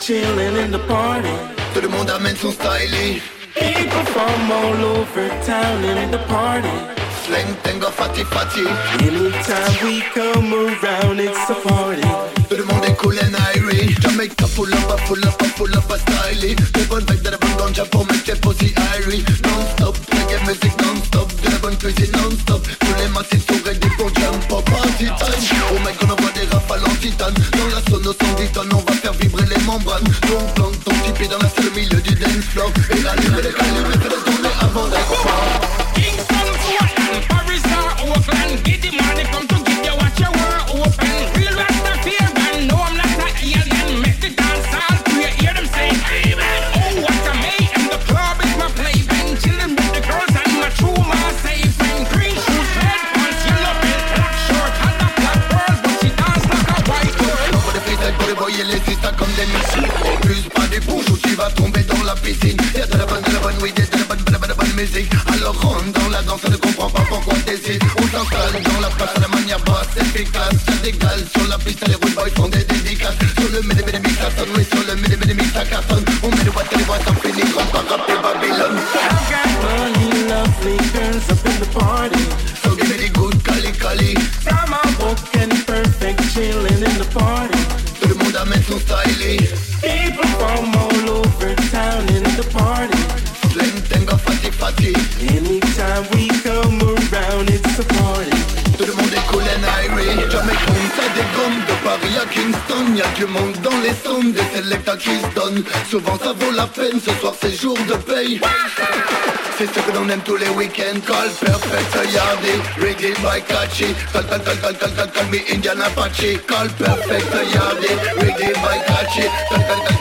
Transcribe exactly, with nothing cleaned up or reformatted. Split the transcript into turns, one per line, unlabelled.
Chilling in the party.
Tout le monde amène son styling.
People from all over town in the party.
Slang, tango, fati, fati.
Anytime we come around, it's a party.
Tout le monde est cool and airy. Jamaica full up, full up, full up, styling. Des bonnes vagues de la bonne ganja pour mettre tes aussi airy. Non-stop, reggae music non-stop. De la bonne cuisine non-stop. Tous les matins sont ready pour jump up party time. Oh mec, on envoie des rafales en titane. Dans la sono cent dix tonnes, on va faire vibrer les membranes. Donc plante ton petit pied dans la salle au milieu du dance floor. Et l'allume et le calume, fais le tourner avant d'être fort.
Kingston, Portland, Paris or Oakland. Get the money, come to give you what you were open. Real Rasta fear, man, no I'm not a alien. Make the dance all through your ear, them say amen. Oh, what a May, and the club is my playpen. Chillin' with the girls and my true my safe friend. Green shoes, red pants, yellow belt, black short. And a black pearl, but she dance like a white girl.
Pour les freestyles, pour les boys et les sisters comme des missiles. Plus pas des bouches où tu vas tomber dans la piscine. Y'a de la bonne, de la bonne weed et de la bonne, de la bonne, de la bonne musique. Alors rentre dans la danse, on ne comprend pas pourquoi t'hésites. On s'installe dans la place à la manière basse, efficace. Ça dégale sur la piste, les rude boys font des dédicaces. Sur le midi midi mix, ça sonne, oui, sur le midi midi mix, ça cartonne. On met les boîtes et les boîtes, ça finit comme par rapper Babylone.
I've got money, lovely girls up in the party.
So give me the good cali cali.
From my book and perfect, chilling in the party.
Tout le monde amène son styling.
People from all over town in the party.
Slang, tango, fati, fati.
Anytime we come around, it's a party.
Tout le monde est cool and airy. Jamais comme ça dégomme. De Paris à Kingston, y'a du monde dans les sons. Des selecta qui se donnent. Souvent ça vaut la peine, ce soir c'est jour de paye. C'est ce que l'on aime tous les week-ends. Call perfect, Yardi, reggae by Kachi. Call, call, call, call, call, call, call me Indian Apache. Call perfect, Yardi, reggae by Kachi. Call, call, call,